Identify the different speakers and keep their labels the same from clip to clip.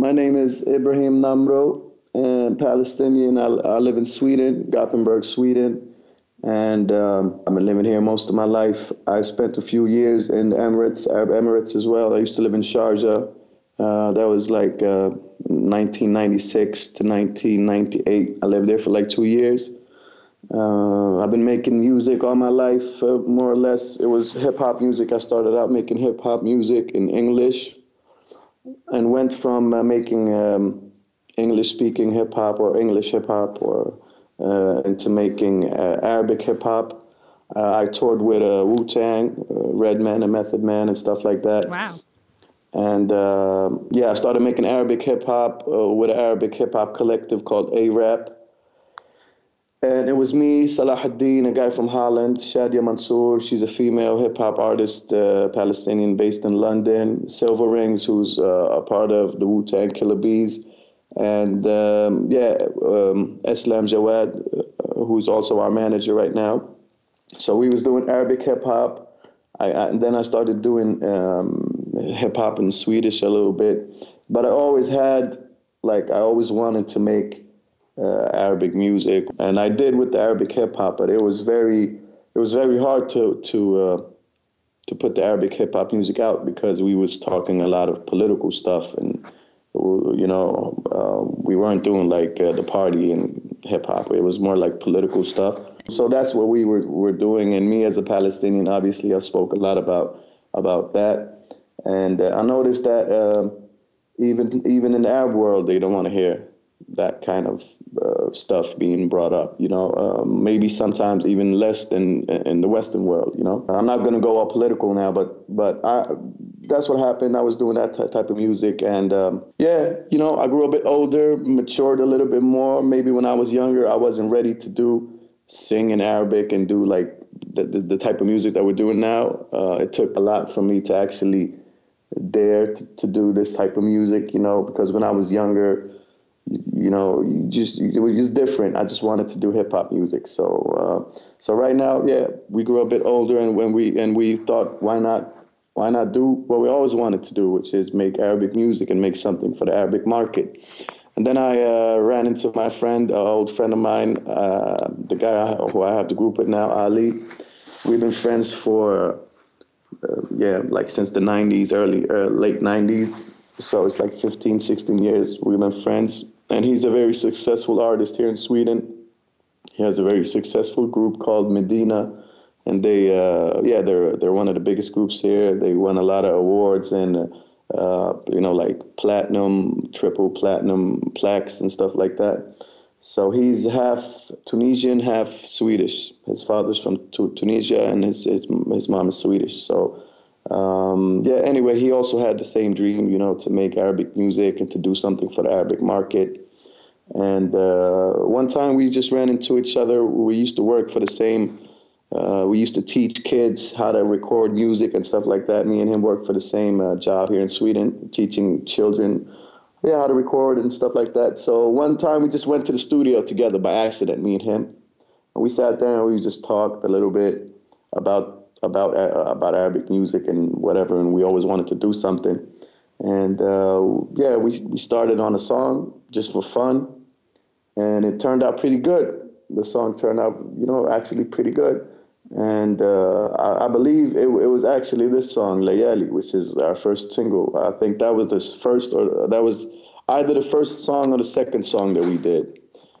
Speaker 1: My name is Ibrahim Namro, Palestinian. I live in Sweden, Gothenburg, Sweden, and I've been living here most of my life. I spent a few years in the Emirates, Arab Emirates as well. I used to live in Sharjah. That was like 1996 to 1998. I lived there for like 2 years. I've been making music all my life, more or less. It was hip hop music. I started out making hip hop music in English and went from making English speaking hip hop or English hip hop or into making Arabic hip hop. I toured with Wu Tang, Redman and Method Man and stuff like that.
Speaker 2: Wow.
Speaker 1: And yeah, I started making Arabic hip hop with an Arabic hip hop collective called A-Rap. And it was me, Salah ad-Din, a guy from Holland, Shadia Mansour, she's a female hip hop artist, Palestinian based in London, Silver Rings, who's a part of the Wu-Tang Killer Bees, and Eslam Jawad, who's also our manager right now. So we was doing Arabic hip hop. And then I started doing hip hop in Swedish a little bit. But I always I always wanted to make Arabic music, and I did with the Arabic hip hop, but it was very hard to put the Arabic hip hop music out because we was talking a lot of political stuff, and we weren't doing like the party and hip hop. It was more like political stuff. So that's what we were doing, and me as a Palestinian, obviously, I spoke a lot about that, and I noticed that even in the Arab world, they don't want to hear that kind of stuff being brought up, maybe sometimes even less than in the Western world, I'm not going to go all political now, but that's what happened. I was doing that type of music, and I grew a bit older, matured a little bit more. Maybe when I was younger, I wasn't ready to sing in Arabic and do like the type of music that we're doing now. It took a lot for me to actually dare to do this type of music, because when I was younger, it was just different. I just wanted to do hip hop music. So right now, yeah, we grew a bit older, and we thought, why not do what we always wanted to do, which is make Arabic music and make something for the Arabic market. And then I ran into my friend, an old friend of mine, the guy who I have the group with now, Ali. We've been friends for like since the 90s, late 90s. So it's like 15, 16 years we've been friends. And he's a very successful artist here in Sweden. He has a very successful group called Medina. And they're one of the biggest groups here. They won a lot of awards and, like platinum, triple platinum plaques and stuff like that. So he's half Tunisian, half Swedish. His father's from Tunisia and his mom is Swedish. So anyway, he also had the same dream, to make Arabic music and to do something for the Arabic market. And one time we just ran into each other. We used to work for the same, we used to teach kids how to record music and stuff like that. Me and him worked for the same job here in Sweden, teaching children how to record and stuff like that. So one time we just went to the studio together by accident, me and him. And we sat there and we just talked a little bit about Arabic music and whatever, and we always wanted to do something. And we started on a song just for fun, and it turned out pretty good. The song turned out, actually pretty good. And I believe it was actually this song, Layali, which is our first single. I think that was that was either the first song or the second song that we did.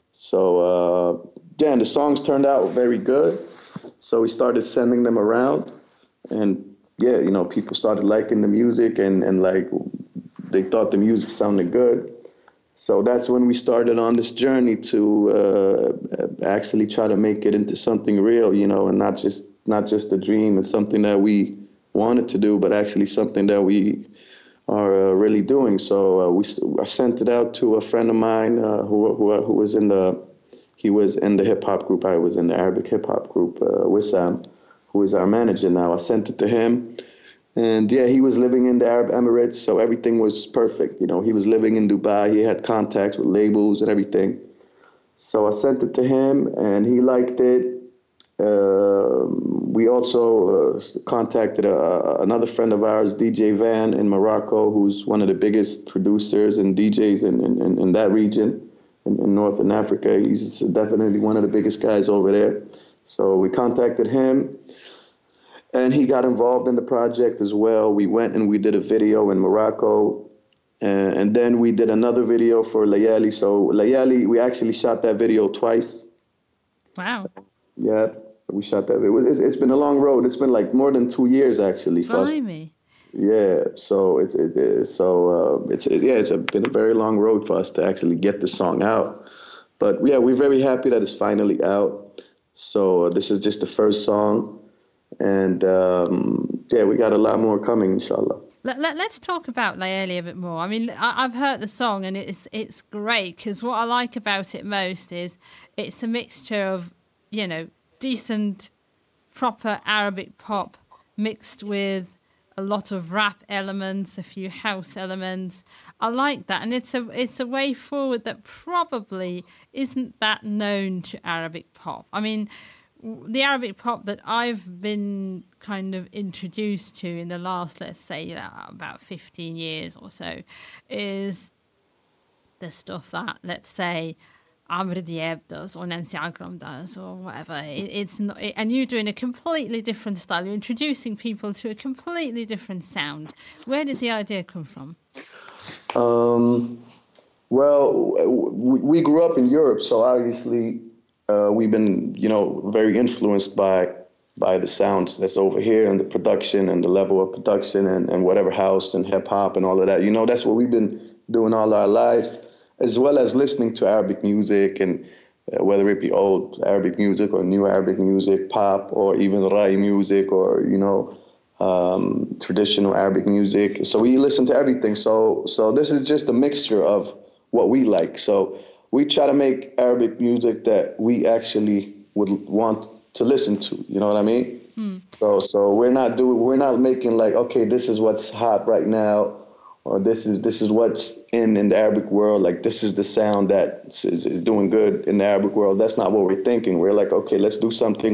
Speaker 1: So, and the songs turned out very good. So we started sending them around, and people started liking the music, and like they thought the music sounded good. So that's when we started on this journey to actually try to make it into something real, and not just a dream and something that we wanted to do, but actually something that we are really doing. So I sent it out to a friend of mine who was in the hip hop group. I was in the Arabic hip hop group, Wissam, who is our manager now. I sent it to him. And he was living in the Arab Emirates, so everything was perfect. He was living in Dubai. He had contacts with labels and everything. So I sent it to him, and he liked it. We also contacted another friend of ours, DJ Van in Morocco, who's one of the biggest producers and DJs in that region, in Northern Africa. He's definitely one of the biggest guys over there. So we contacted him, and he got involved in the project as well. We went and we did a video in Morocco, and then we did another video for Layali. So Layali, we actually shot that video twice.
Speaker 2: Wow.
Speaker 1: Yeah, we shot that. It's been a long road. It's been like more than 2 years actually.
Speaker 2: Blimey.
Speaker 1: Yeah, so it's been a very long road for us to actually get the song out. But yeah, we're very happy that it's finally out. So this is just the first song, and yeah, we got a lot more coming, inshallah.
Speaker 2: Let's talk about Layali a bit more. I mean, I've heard the song and it's great, because what I like about it most is it's a mixture of, you know, decent, proper Arabic pop mixed with a lot of rap elements, a few house elements. I like that, and it's a way forward that probably isn't that known to Arabic pop. I mean, the Arabic pop that I've been kind of introduced to in the last, let's say, about 15 years or so, is the stuff that, let's say, Amr Diab does or Nancy Agram does or whatever. It's not, and you're doing a completely different style. You're introducing people to a completely different sound. Where did the idea come from?
Speaker 1: Well, we grew up in Europe, so obviously we've been, you know, very influenced by the sounds that's over here and the production and the level of production and whatever house and hip hop and all of that. You know, that's what we've been doing all our lives, as well as listening to Arabic music, and whether it be old Arabic music or new Arabic music, pop, or even Rai music, or, you know, traditional Arabic music. So we listen to everything. So this is just a mixture of what we like. So we try to make Arabic music that we actually would want to listen to. You know what I mean? So we're not making like, okay, this is what's hot right now, or this is what's in the Arabic world. Like, this is the sound that is doing good in the Arabic world. That's not what we're thinking. We're like, okay, let's do something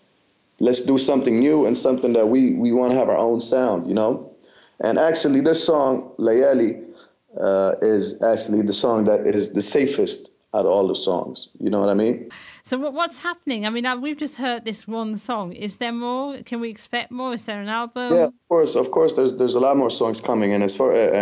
Speaker 1: new and something that we want to have our own sound, you know? And actually this song, Layali, is actually the song that is the safest out of all the songs. You know what I mean?
Speaker 2: So what's happening? I mean, we've just heard this one song. Is there more? Can we expect more? Is there an album?
Speaker 1: Yeah, of course. There's a lot more songs coming, and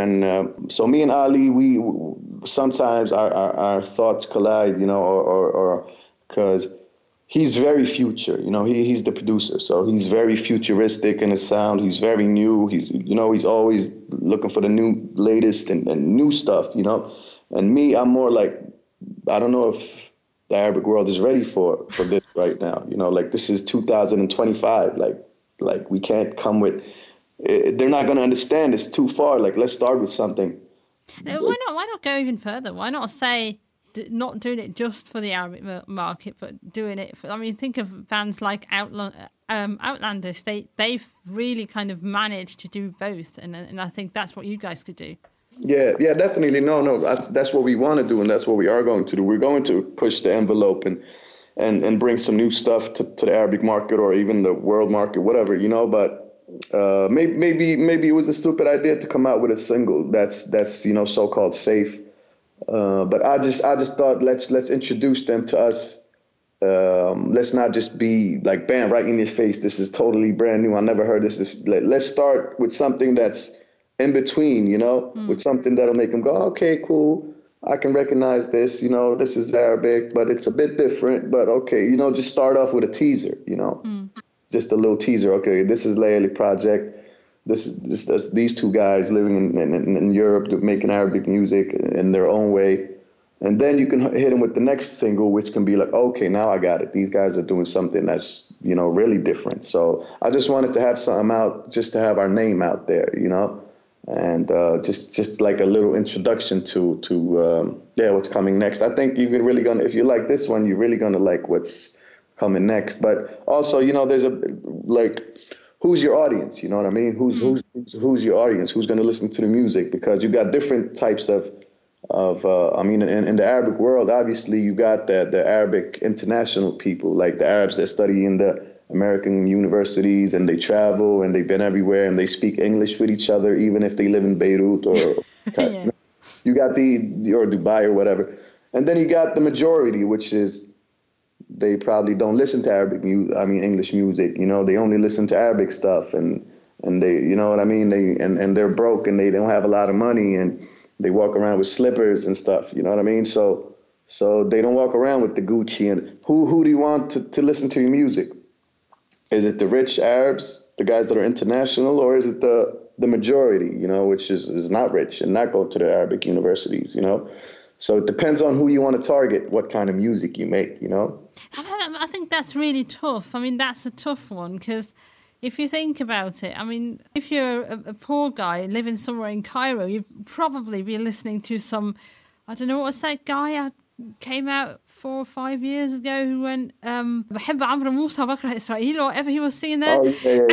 Speaker 1: so me and Ali, we sometimes our thoughts collide, you know, or because he's very future, you know, he's the producer, so he's very futuristic in his sound. He's very new. He's always looking for the new, latest and new stuff, you know. And me, I'm more like, I don't know if the Arabic world is ready for this right now. You know, like, this is 2025. Like we can't come with. They're not going to understand. It's too far. Like, let's start with something.
Speaker 2: Why not go even further? Why not say, not doing it just for the Arabic market, but doing it for, I mean, think of bands like Outlandish. They've really kind of managed to do both, and I think that's what you guys could do.
Speaker 1: Yeah, definitely. No, that's what we want to do, and that's what we are going to do. We're going to push the envelope and bring some new stuff to the Arabic market, or even the world market, whatever, you know. But maybe it was a stupid idea to come out with a single that's you know, so-called safe. But I just thought, let's introduce them to us. Let's not just be like, bam, right in your face. This is totally brand new. I never heard this. Let's start with something that's in between, you know, with something that'll make them go, okay, cool. I can recognize this, you know, this is Arabic, but it's a bit different, but okay, you know, just start off with a teaser, you know, just a little teaser. Okay, this is Layali Project. This is these two guys living in Europe, making Arabic music in their own way. And then you can hit them with the next single, which can be like, okay, now I got it. These guys are doing something that's, you know, really different. So I just wanted to have something out, just to have our name out there, you know. And just like a little introduction to what's coming next. I think you're really gonna, if you like this one, you're really gonna like what's coming next. But also, you know, there's who's your audience? You know what I mean? Who's your audience? Who's gonna listen to the music? Because you got different types of I mean, in the Arabic world, obviously you got the Arabic international people, like the Arabs that study in the American universities and they travel and they've been everywhere and they speak English with each other, even if they live in Beirut or
Speaker 2: Yeah.
Speaker 1: you got or Dubai or whatever. And then you got the majority, which is they probably don't listen to English music. You know, they only listen to Arabic stuff, and they, you know what I mean. And they're broke and they don't have a lot of money, and they walk around with slippers and stuff. You know what I mean? So they don't walk around with the Gucci. And who do you want to listen to your music? Is it the rich Arabs, the guys that are international, or is it the majority? You know, which is not rich and not go to the Arabic universities. You know. So it depends on who you want to target, what kind of music you make, you know?
Speaker 2: I think that's really tough. I mean, that's a tough one because if you think about it, I mean, if you're a poor guy living somewhere in Cairo, you'd probably be listening to some, I don't know, what's that guy came out 4 or 5 years ago who went, بحب عمرو موسى بكره إسرائيل, or whatever he was singing there.
Speaker 1: Oh,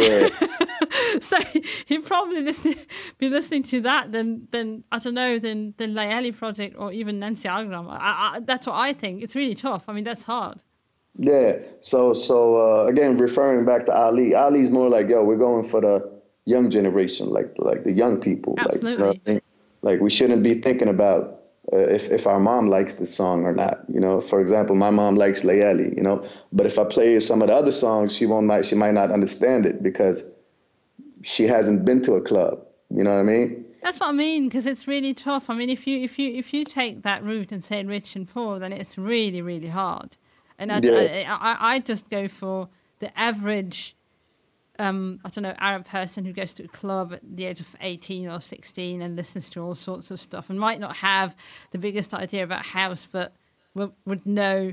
Speaker 1: yeah.
Speaker 2: So he'd probably be listening to that than I don't know, than Layali Project or even Nancy Agram. That's what I think. It's really tough. I mean, that's hard.
Speaker 1: Yeah. So again, referring back to Ali's more like, yo, we're going for the young generation, like the young people.
Speaker 2: Absolutely.
Speaker 1: Like, you know what I mean? Like we shouldn't be thinking about if our mom likes the song or not. You know, for example, my mom likes Layali, you know, but if I play some of the other songs, she might not understand it because she hasn't been to a club. You know what I mean?
Speaker 2: That's what I mean, because it's really tough. I mean, if you take that route and say rich and poor, then it's really, really hard. And I just go for the average, I don't know, Arab person who goes to a club at the age of 18 or 16 and listens to all sorts of stuff and might not have the biggest idea about house, but would know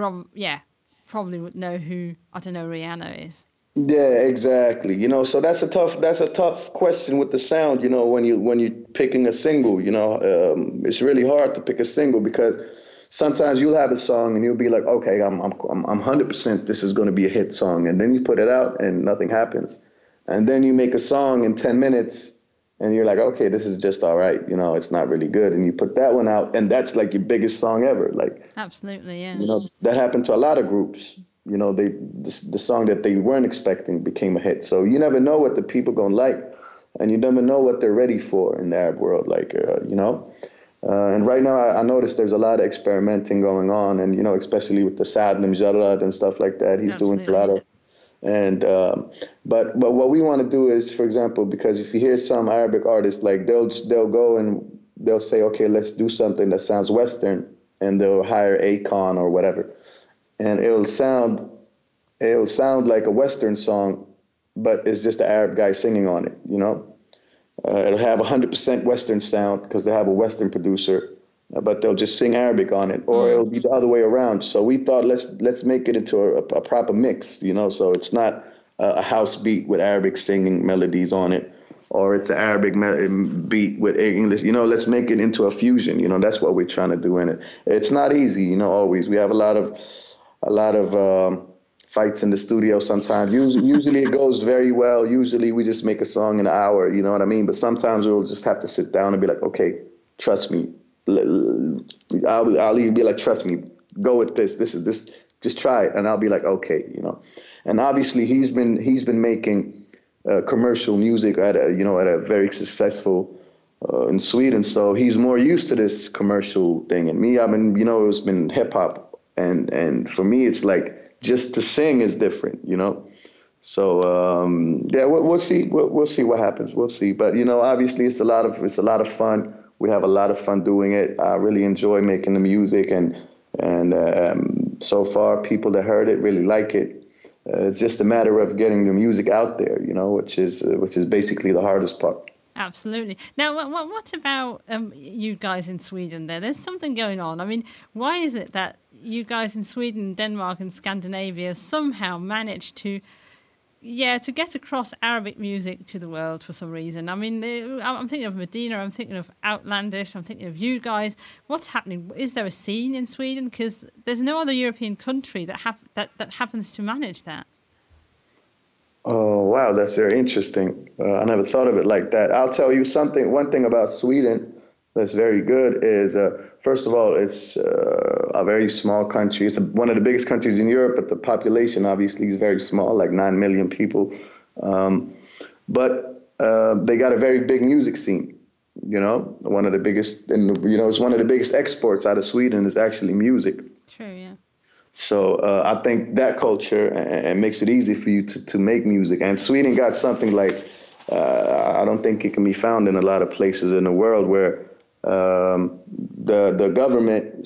Speaker 2: probably would know who, I don't know, Rihanna is.
Speaker 1: Yeah, exactly. You know, so that's a tough question with the sound. You know, when you're picking a single, you know, it's really hard to pick a single because sometimes you'll have a song and you'll be like, okay, I'm 100% this is going to be a hit song, and then you put it out and nothing happens, and then you make a song in 10 minutes and you're like, okay, this is just all right. You know, it's not really good, and you put that one out and that's like your biggest song ever. Like,
Speaker 2: absolutely, yeah.
Speaker 1: You know, that happened to a lot of groups. You know, the song that they weren't expecting became a hit. So you never know what the people gonna like, and you never know what they're ready for in the Arab world. Like, you know, and right now I noticed there's a lot of experimenting going on, and you know, especially with the Saad Limjarrad and stuff like that. He's
Speaker 2: Absolutely.
Speaker 1: doing a lot of, and but what we want to do is, for example, because if you hear some Arabic artists, like they'll go and they'll say, okay, let's do something that sounds Western, and they'll hire Akon or whatever. And it'll sound like a Western song, but it's just an Arab guy singing on it, you know? It'll have 100% Western sound because they have a Western producer, but they'll just sing Arabic on it, or it'll be the other way around. So we thought let's make it into a proper mix, you know? So it's not a house beat with Arabic singing melodies on it, or it's an Arabic beat with English. You know, let's make it into a fusion. You know, that's what we're trying to do in it. It's not easy, you know. Always we have a lot of fights in the studio sometimes. Usually it goes very well. Usually we just make a song in an hour, you know what I mean? But sometimes we'll just have to sit down and be like, okay, trust me. I'll even be like, trust me, go with this. This is this. Just try it. And I'll be like, okay, you know. And obviously he's been making commercial music at a very successful in Sweden. So he's more used to this commercial thing. And me, it's been hip hop. And for me, it's like just to sing is different, you know. So we'll see. We'll see what happens. We'll see. But you know, obviously, it's a lot of fun. We have a lot of fun doing it. I really enjoy making the music, and so far, people that heard it really like it. It's just a matter of getting the music out there, you know, which is basically the hardest part.
Speaker 2: Absolutely. Now, what about you guys in Sweden there? There's something going on. I mean, why is it that you guys in Sweden, Denmark and Scandinavia somehow managed to get across Arabic music to the world for some reason? I mean, I'm thinking of Medina, I'm thinking of Outlandish, I'm thinking of you guys. What's happening? Is there a scene in Sweden? Because there's no other European country that happens to manage that.
Speaker 1: Oh, wow, that's very interesting. I never thought of it like that. I'll tell you one thing about Sweden. that's very good is, first of all, it's a very small country. It's one of the biggest countries in Europe, but the population obviously is very small, like 9 million people. But they got a very big music scene. One of the biggest, and it's one of the biggest exports out of Sweden is actually music.
Speaker 2: True, yeah.
Speaker 1: So I think that culture makes it easy for you to make music. And Sweden got something like, I don't think it can be found in a lot of places in the world where the government,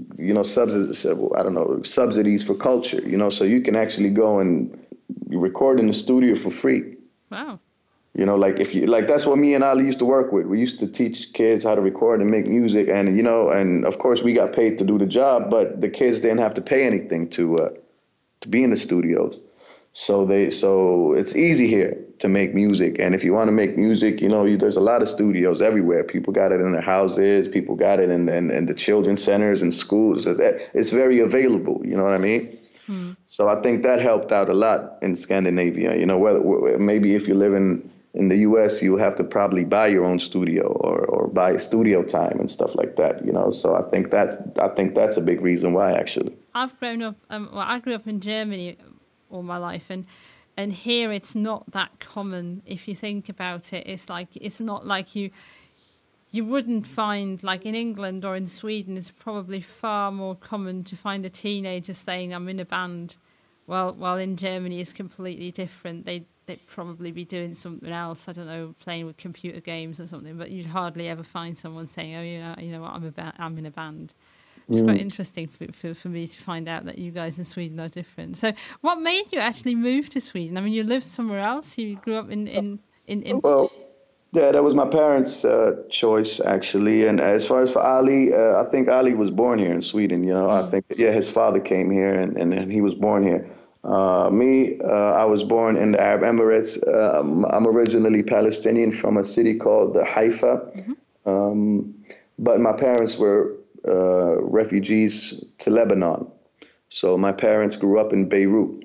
Speaker 1: subsidies for culture, so you can actually go and record in the studio for free.
Speaker 2: Wow.
Speaker 1: That's what me and Ali used to work with. We used to teach kids how to record and make music, and and of course we got paid to do the job, but the kids didn't have to pay anything to be in the studios. So it's easy here to make music, and if you want to make music, there's a lot of studios everywhere. People got it in their houses, people got it in the children's centers and schools. It's very available. You know what I mean? So I think that helped out a lot in Scandinavia. Whether maybe if you live in the U.S., you have to probably buy your own studio or buy studio time and stuff like that. So I think that's a big reason why, actually.
Speaker 2: I've grown up. I grew up in Germany all my life, and here it's not that common. If you think about it, it's not like you wouldn't find, like in England or in Sweden, it's probably far more common to find a teenager saying I'm in a band. While in Germany it's completely different. They'd probably be doing something else. I don't know, playing with computer games or something. But you'd hardly ever find someone saying, "Oh, you know what? I'm in a band." It's quite interesting for me to find out that you guys in Sweden are different. So, what made you actually move to Sweden? I mean, you lived somewhere else. You grew up in.
Speaker 1: Well, yeah, that was my parents' choice, actually. And as far as for Ali, I think Ali was born here in Sweden. I think his father came here and he was born here. I was born in the Arab Emirates. I'm originally Palestinian from a city called Haifa. But my parents were refugees to Lebanon. So my parents grew up in Beirut.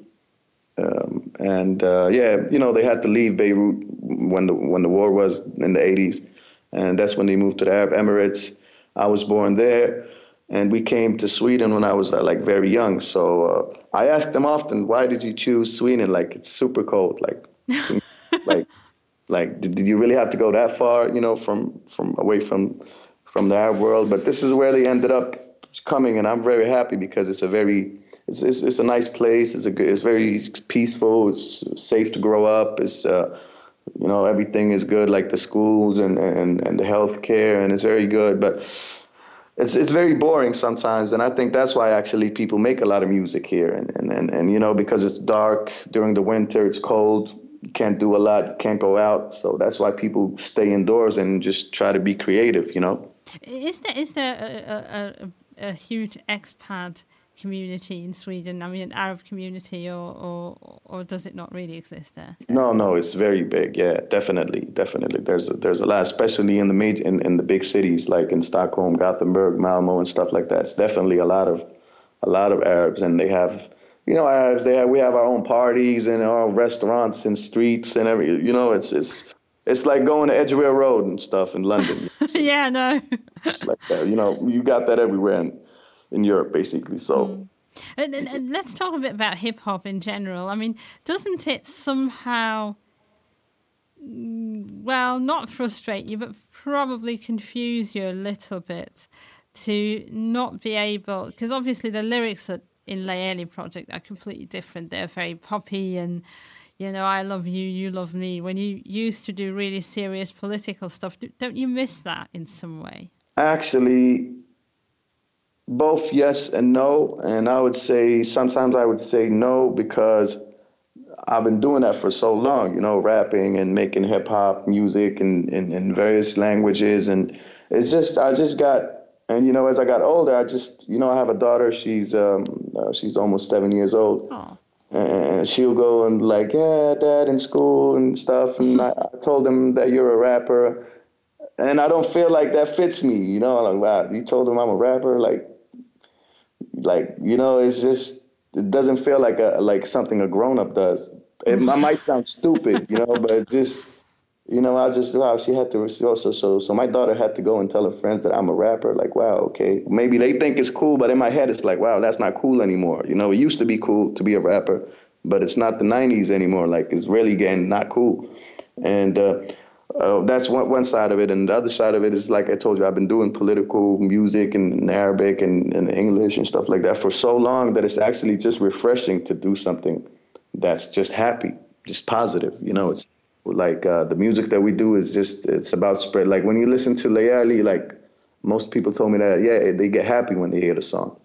Speaker 1: They had to leave Beirut when the war was in the 80s. And that's when they moved to the Arab Emirates. I was born there. And we came to Sweden when I was very young. So I asked them often, why did you choose Sweden? Like, it's super cold. Did you really have to go that far, from away from the Arab world? But this is where they ended up coming, and I'm very happy because it's a nice place. It's very peaceful. It's safe to grow up. It's everything is good, like the schools and the healthcare, and it's very good. But it's very boring sometimes, and I think that's why actually people make a lot of music here, and because it's dark during the winter, it's cold, you can't do a lot, can't go out, so that's why people stay indoors and just try to be creative.
Speaker 2: Is there a huge expat community in Sweden? I mean, an Arab community, or does it not really exist there?
Speaker 1: No, it's very big. Yeah, definitely. There's a lot, especially in the big cities like in Stockholm, Gothenburg, Malmo, and stuff like that. It's definitely a lot of Arabs, and they have Arabs. We have our own parties and our own restaurants and streets and It's like going to Edgware Road and stuff in London.
Speaker 2: Yeah, no.
Speaker 1: It's like that. You got that everywhere in Europe, basically. So,
Speaker 2: and let's talk a bit about hip hop in general. I mean, doesn't it somehow, not frustrate you, but probably confuse you a little bit to not be able? Because obviously the lyrics in Layeli Project are completely different. They're very poppy and, I love you, you love me. When you used to do really serious political stuff, don't you miss that in some way?
Speaker 1: Actually, both yes and no. And sometimes I would say no because I've been doing that for so long, rapping and making hip hop music in various languages. And it's just, as I got older, I have a daughter, she's almost 7 years old.
Speaker 2: Oh.
Speaker 1: And she'll go and yeah, Dad, in school and stuff. And I told him that you're a rapper. And I don't feel like that fits me, Like, wow, you told him I'm a rapper? It's just, it doesn't feel like something a grown-up does. I might sound stupid, but it's You know, I just wow, she had to so my daughter had to go and tell her friends that I'm a rapper. Like, wow, okay. Maybe they think it's cool, but in my head it's like, wow, that's not cool anymore. You know, it used to be cool to be a rapper, but it's not the 90s anymore. Like it's really getting not cool. And that's one side of it. And the other side of it is like I told you, I've been doing political music and Arabic and English and stuff like that for so long that it's actually just refreshing to do something that's just happy, just positive. You know, it's like the music that we do is just it's about spread. Like when you listen to Layali, like most people told me that yeah, they get happy when they hear the song.